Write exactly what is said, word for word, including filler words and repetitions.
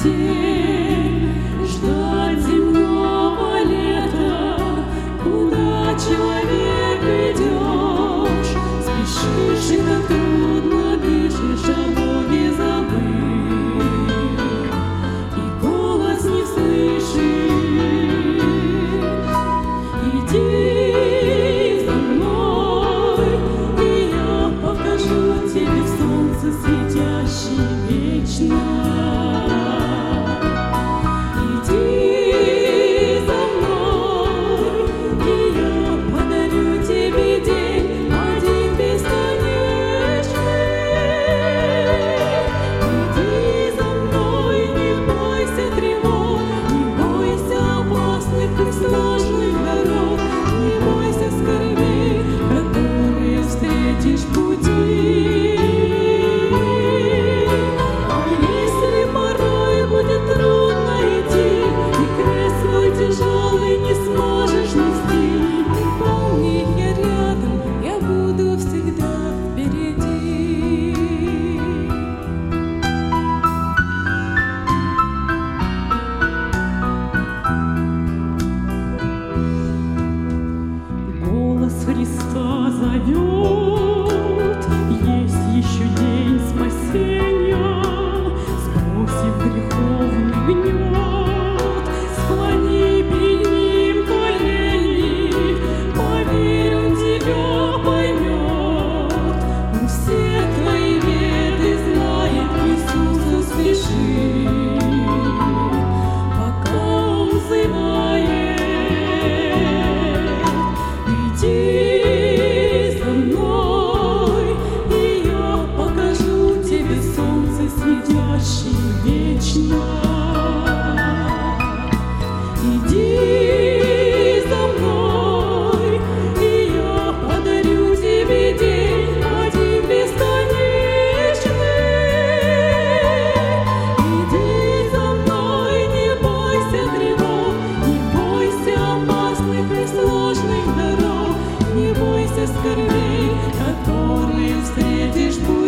метель, ждать земного лета. Куда, человек, идешь? Спешишь, и так трудно дышишь, о Боге забыть, и голос не слышишь. Иди за мной, и я покажу тебе солнце, светящее вечно. Христа зовет, есть еще день спасения, сбросив греховный гнет, склони перед ним колени, поверь, он тебя поймет, он все твои беды знает, к Иисусу спеши, пока он взывает. Вечно. Иди за мной, и я подарю тебе день один бесконечный. Иди за мной, не бойся тревог, не бойся опасных и сложных дорог, не бойся скорбей, которые встретишь.